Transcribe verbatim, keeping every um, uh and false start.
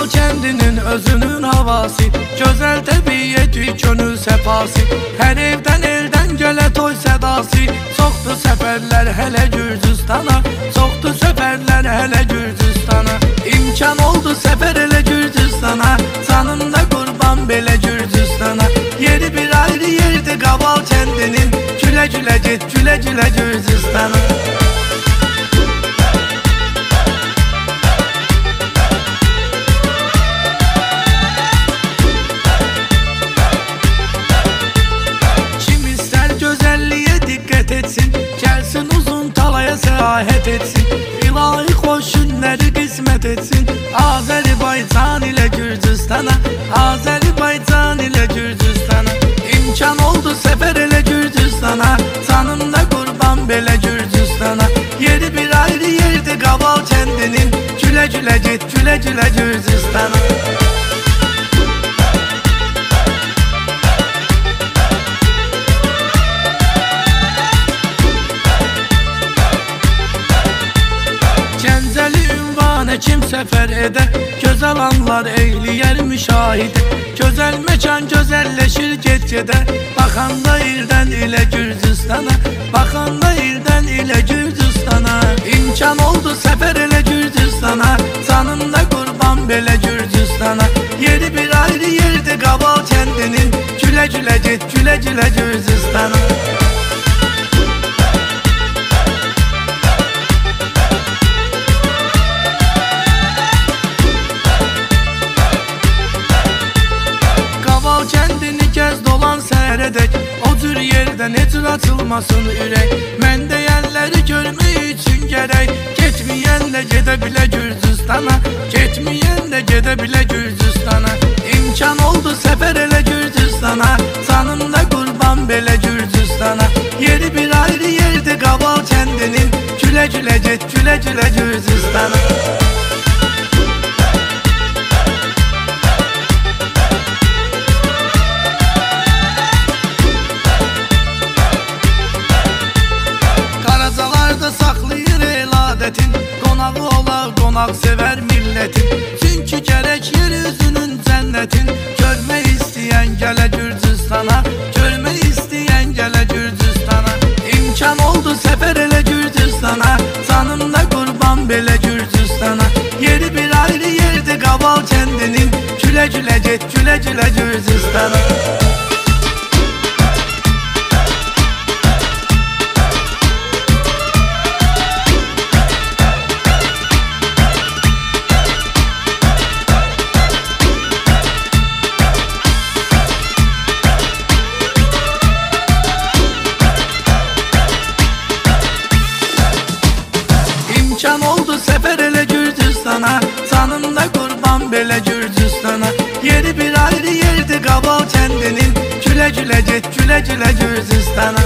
Qaval kəndinin özünün havası, gözəl təbiyyəti, könül səfası. Hər evdən eldən gələ toy sədası. Çoxdur səfərlər hələ Gürcüstana, çoxdur səfərlər hələ Gürcüstana. İmkan oldu səfər elə Gürcüstana, canımda qurban belə Gürcüstana. Yeri bir ayrı yerdir Qaval kəndinin, gülə gülə get, gülə gülə Gürcüstana. Etsin, gəlsin uzun talaya səyahət etsin. İlahi xoş günləri qismət etsin. Azərbaycan ilə Gürcüstana, Azərbaycan ilə Gürcüstana. İmkan oldu səfər elə Gürcüstana, canımda qurban belə Gürcüstana. Yeri bir ayrı yerdir Qaval kəndinin, gülə gülə get, gülə gülə Gürcüstana. Kim səfər edə, gözəl anlar eyləyər müşahidə. Gözəl məkan gözəlləşir get-gedə, baxanda ildən ilə Gürcüstana, baxanda ildən ilə Gürcüstana. İmkan oldu səfər elə Gürcüstana, canımda qurban belə Gürcüstana. Yeri bir ayrı yerdir Qaval kəndinin, gülə gülə get, gülə gülə Gürcüstana. Kəndini gəz dolan səhər edək, o cür yerdə necə açılmasın ürək. Mən deyənləri görmək üçün gərək, getməyən də gedə bilə Gürcüstana, getməyən də gedə bilə Gürcüstana. İmkan oldu səfər elə Gürcüstana, canımda qurban belə Gürcüstana. Yeri bir ayrı yerdir Qaval kəndinin, gülə gülə get, gülə gülə Gürcüstana. Qonağı ola, qonaq sevər millətin. Çünki gərək yer üzünün cənnətin. Görmək istəyən gələ Gürcüstana, görmək istəyən gələ Gürcüstana. İmkan oldu səfər elə Gürcüstana, canımda qurban belə Gürcüstana. Yeri bir ayrı yerdir Qaval kəndinin, gülə gülə get, gülə gülə Gürcüstana. İmkan oldu səfər elə Gürcüstana, canımda qurban belə Gürcüstana. Yeri bir ayrı yerdir Qaval kəndinin, gülə gülə get, gülə gülə Gürcüstana.